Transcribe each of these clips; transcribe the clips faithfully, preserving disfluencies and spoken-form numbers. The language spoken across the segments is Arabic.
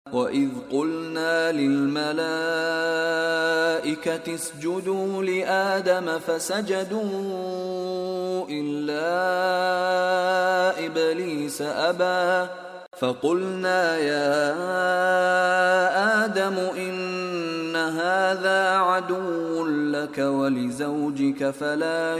وإذ قلنا للملائكة اسجدوا لآدم فسجدوا إلا إبليس أبى فقلنا يا آدم إن هذا عدو لك ولزوجك فلا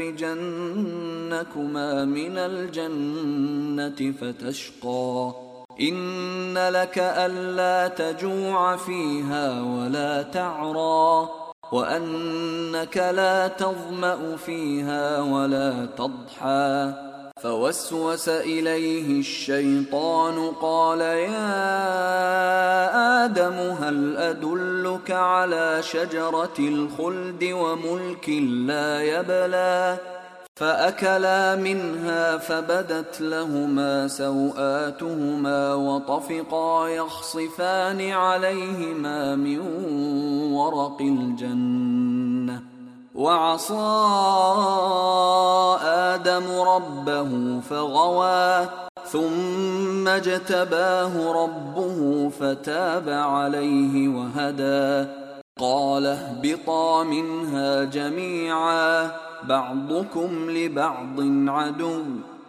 يخرجنكما من الجنة فتشقى إن لك ألا تجوع فيها ولا تعرى وأنك لا تظمأ فيها ولا تضحى فوسوس إليه الشيطان قال يا آدم هل أدلك على شجرة الخلد وملك لا يبلى فأكلا منها فبدت لهما سوآتهما وطفقا يخصفان عليهما من ورق الجنة وعصى آدم ربه فغوى ثم اجتباه ربه فتاب عليه وهدى قال اهبطا منها جميعا بعضكم لبعض عدو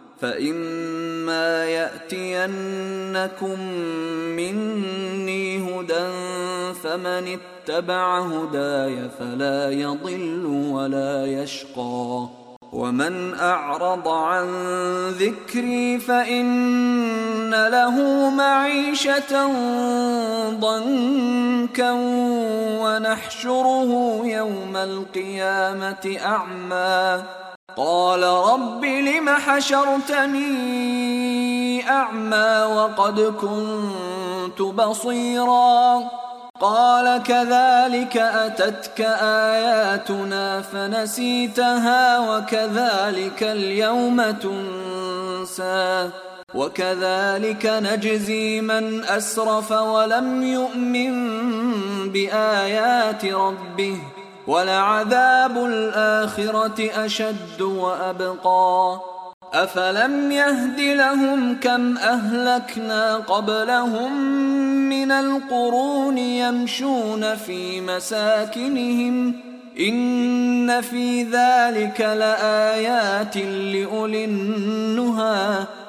فإما يأتينكم مني هدى فمن اتبع هداي فلا يضل ولا يشقى ومن أعرض عن ذكري فإن له معيشة ضنكا ونحشره يوم القيامة أعمى قال رب لم حشرتني أعمى وقد كنت بصيرا قال كذلك أتتك آياتنا فنسيتها وكذلك اليوم تنسى وكذلك نجزي من أسرف ولم يؤمن بآيات ربه ولعذاب الآخرة أشد وأبقى أفلم يهد لهم كم أهلكنا قبلهم من القرون يمشون في مساكنهم إن في ذلك لآيات لأولي النهى